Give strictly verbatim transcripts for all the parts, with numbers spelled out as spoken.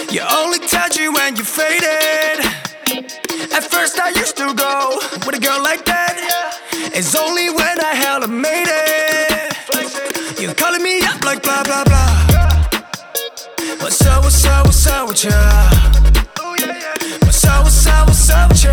You only touch you when you're faded. At first I used to go with a girl like that. It's only when I hella made it. You calling me up like blah blah blah. What's up, what's up, what's up with ya? What's up, what's up, what's up with ya?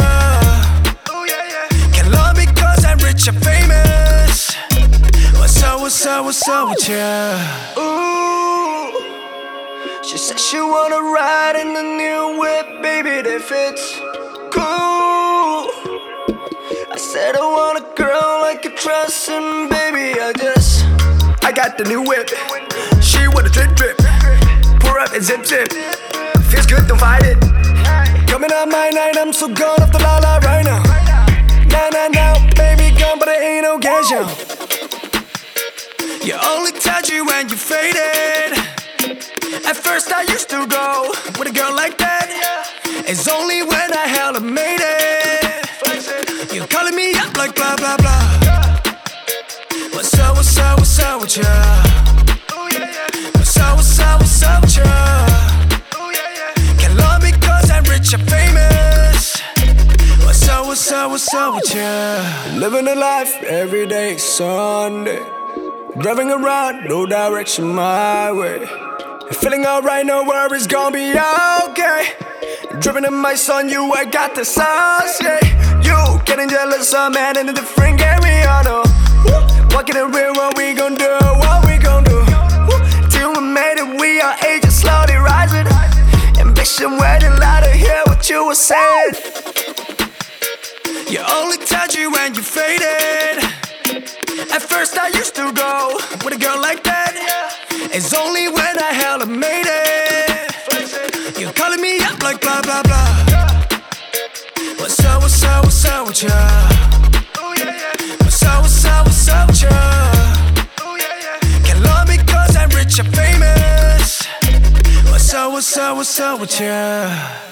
Can't love me cause I'm rich and famous. What's up, what's up, what's up with ya? Ooh, she said she wanna ride in the new whip, baby, that fits cool. I said I want a girl I can trust, and baby, I just I got the new whip. She wanna drip drip, pour up and zip zip. Feels good, don't fight it. Coming out my night, I'm so gone off the la la right now. Nah nah nah, baby gone, but it ain't no gas, yo. You only touch you when you're faded. At first I used to go with a girl like that. It's only when I hella made it. You calling me up like blah blah blah. What's up, what's up, what's up with ya? What's up, what's up, what's up with ya? Can't love me cause I'm rich and famous. What's up, what's up, what's up with ya? Living a life every day Sunday. Driving around, no direction my way. Feeling alright, no worries, gonna be okay. Driven in my son, you, I got the sauce, yeah. You getting jealous, I'm at in a different game, we all know. Walking in real, what we gon' do, what we gon' do. Till we made it, we are aging, slowly rising. Ambition waiting louder, hear what you were saying. You only touch you when you're faded. At first I used to go with a girl like that. It's only when I hella made it. You calling me up like blah blah blah. What's up, what's up, what's up with ya? What's up, what's up, what's up with ya? Can't love me cause I'm rich and famous. What's up, what's up, what's up with ya?